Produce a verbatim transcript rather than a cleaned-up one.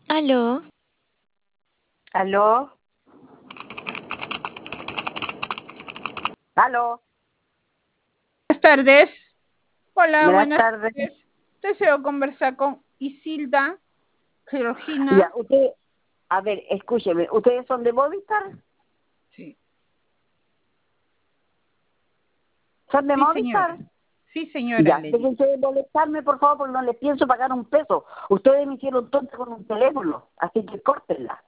Aló, ¿Aló? ¿Aló? Buenas tardes. Hola, Buenas buenas tardes. tardes. Deseo conversar con Isilda Ya, Georgina. usted, a ver, escúcheme, ¿ustedes son de Movistar? Sí, ¿Son de sí, señora. Movistar? Sí, señora Ya, Lady. déjense de molestarme, por favor, porque no les pienso pagar un peso. Ustedes me hicieron tonta con un teléfono, así que córtenla.